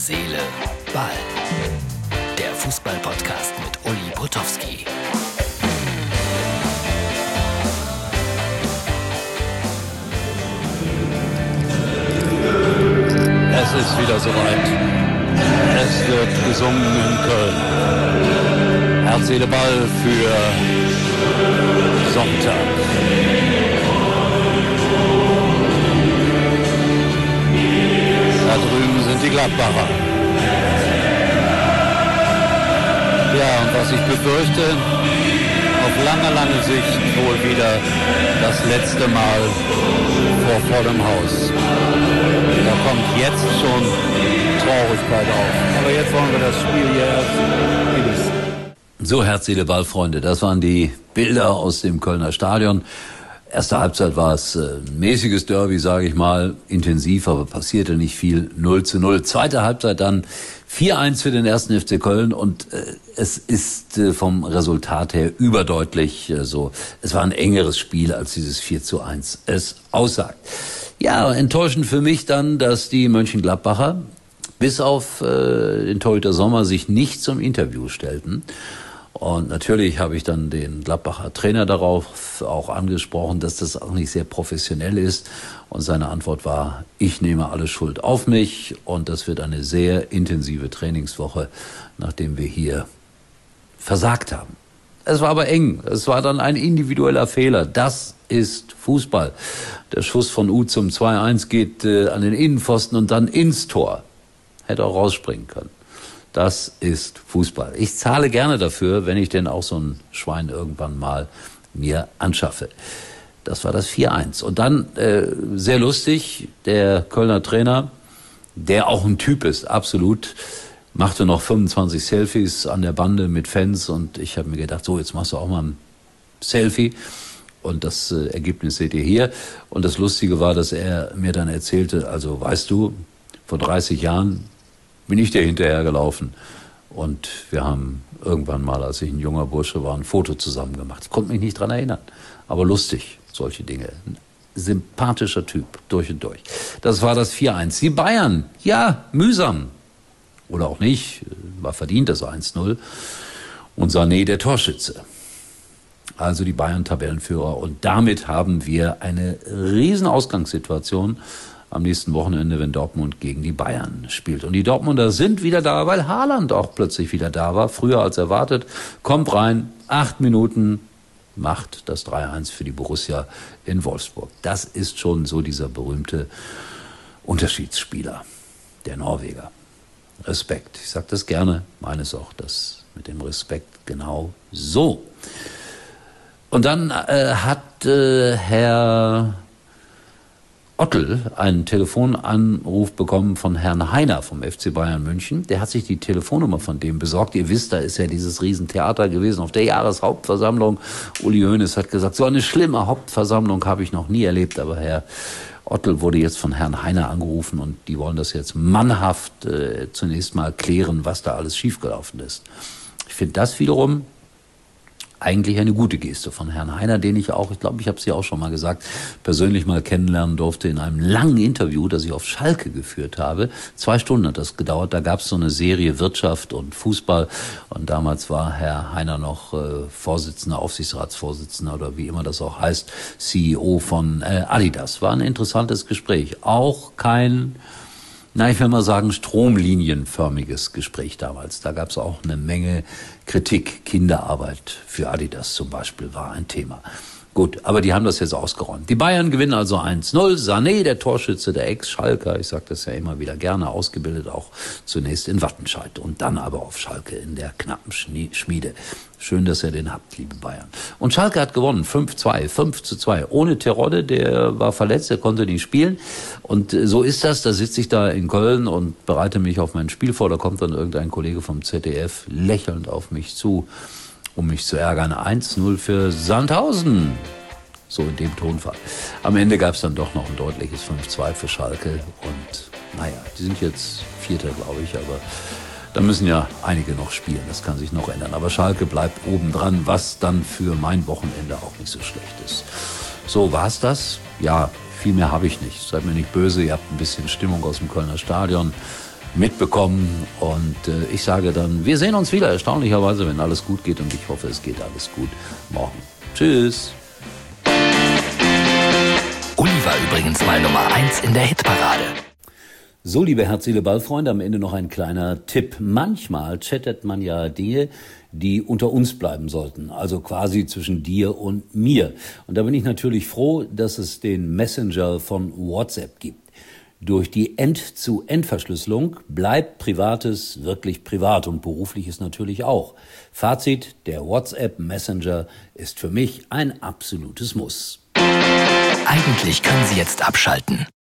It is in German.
Seele, Ball. Der Fußball-Podcast mit Uli Potowski. Es ist wieder soweit. Es wird gesungen in Köln. Herz, Seele, Ball für Sonntag. Da drüben sind die Gladbacher. Ja, und was ich befürchte, auf lange Sicht wohl wieder das letzte Mal vor vollem Haus. Da kommt jetzt schon Traurigkeit auf. Aber jetzt wollen wir das Spiel hier erst genießen. So, Herz, Seele, Ball, Freunde, das waren die Bilder aus dem Kölner Stadion. Erste Halbzeit war es ein mäßiges Derby, sage ich mal, intensiv, aber passierte nicht viel, 0:0. Zweite Halbzeit dann 4:1 für den 1. FC Köln und es ist vom Resultat her überdeutlich so. Es war ein engeres Spiel, als dieses 4:1 es aussagt. Ja, enttäuschend für mich dann, dass die Mönchengladbacher bis auf den Torhüter Sommer sich nicht zum Interview stellten. Und natürlich habe ich dann den Gladbacher Trainer darauf auch angesprochen, dass das auch nicht sehr professionell ist. Und seine Antwort war, ich nehme alle Schuld auf mich und das wird eine sehr intensive Trainingswoche, nachdem wir hier versagt haben. Es war aber eng. Es war dann ein individueller Fehler. Das ist Fußball. Der Schuss von Uth zum 2:1 geht an den Innenpfosten und dann ins Tor. Hätte auch rausspringen können. Das ist Fußball. Ich zahle gerne dafür, wenn ich denn auch so ein Schwein irgendwann mal mir anschaffe. Das war das 4:1. Und dann, sehr lustig, der Kölner Trainer, der auch ein Typ ist, absolut, machte noch 25 Selfies an der Bande mit Fans und ich habe mir gedacht, so, jetzt machst du auch mal ein Selfie. Und das Ergebnis seht ihr hier. Und das Lustige war, dass er mir dann erzählte, also weißt du, vor 30 Jahren bin ich dir hinterhergelaufen und wir haben irgendwann mal, als ich ein junger Bursche war, ein Foto zusammen gemacht. Ich konnte mich nicht dran erinnern, aber lustig, solche Dinge. Ein sympathischer Typ, durch und durch. Das war das 4:1. Die Bayern, ja, mühsam. Oder auch nicht, war verdient das 1:0. Und Sané der Torschütze. Also die Bayern Tabellenführer. Und damit haben wir eine riesen Ausgangssituation am nächsten Wochenende, wenn Dortmund gegen die Bayern spielt. Und die Dortmunder sind wieder da, weil Haaland auch plötzlich wieder da war, früher als erwartet. Kommt rein, 8 Minuten, macht das 3:1 für die Borussia in Wolfsburg. Das ist schon so dieser berühmte Unterschiedsspieler, der Norweger. Respekt, ich sage das gerne, meine es auch, das mit dem Respekt genau so. Und dann hat Herr Ottl einen Telefonanruf bekommen von Herrn Heiner vom FC Bayern München. Der hat sich die Telefonnummer von dem besorgt. Ihr wisst, da ist ja dieses Riesentheater gewesen auf der Jahreshauptversammlung. Uli Hoeneß hat gesagt, so eine schlimme Hauptversammlung habe ich noch nie erlebt. Aber Herr Ottl wurde jetzt von Herrn Heiner angerufen und die wollen das jetzt mannhaft zunächst mal klären, was da alles schiefgelaufen ist. Ich finde das wiederum eigentlich eine gute Geste von Herrn Heiner, den ich auch, ich glaube, ich habe es ja auch schon mal gesagt, persönlich mal kennenlernen durfte in einem langen Interview, das ich auf Schalke geführt habe. 2 Stunden hat das gedauert. Da gab es so eine Serie Wirtschaft und Fußball und damals war Herr Heiner noch Vorsitzender, Aufsichtsratsvorsitzender oder wie immer das auch heißt, CEO von Adidas. War ein interessantes Gespräch. Auch kein, ich will mal sagen, stromlinienförmiges Gespräch damals. Da gab es auch eine Menge Kritik. Kinderarbeit für Adidas zum Beispiel war ein Thema. Gut, aber die haben das jetzt ausgeräumt. Die Bayern gewinnen also 1:0. Sané, der Torschütze, der Ex-Schalker, ich sage das ja immer wieder gerne, ausgebildet auch zunächst in Wattenscheid und dann aber auf Schalke in der knappen Schmiede. Schön, dass ihr den habt, liebe Bayern. Und Schalke hat gewonnen, 5:2, ohne Terodde, der war verletzt, der konnte nicht spielen. Und so ist das, da sitze ich da in Köln und bereite mich auf mein Spiel vor, da kommt dann irgendein Kollege vom ZDF lächelnd auf mich zu, um mich zu ärgern. 1:0 für Sandhausen. So in dem Tonfall. Am Ende gab es dann doch noch ein deutliches 5:2 für Schalke. Und die sind jetzt Vierter, glaube ich, aber da müssen ja einige noch spielen. Das kann sich noch ändern. Aber Schalke bleibt oben dran, was dann für mein Wochenende auch nicht so schlecht ist. So, war's das? Ja, viel mehr habe ich nicht. Seid mir nicht böse, ihr habt ein bisschen Stimmung aus dem Kölner Stadion mitbekommen. Und ich sage dann, wir sehen uns wieder, erstaunlicherweise, wenn alles gut geht. Und ich hoffe, es geht alles gut morgen. Tschüss. Uli war übrigens mal Nummer 1 in der Hitparade. So, liebe Herz-Seele-Ball-Freunde, am Ende noch ein kleiner Tipp. Manchmal chattet man ja Dinge, die unter uns bleiben sollten, also quasi zwischen dir und mir. Und da bin ich natürlich froh, dass es den Messenger von WhatsApp gibt. Durch die End-zu-End-Verschlüsselung bleibt Privates wirklich privat und Berufliches natürlich auch. Fazit, der WhatsApp Messenger ist für mich ein absolutes Muss. Eigentlich können Sie jetzt abschalten.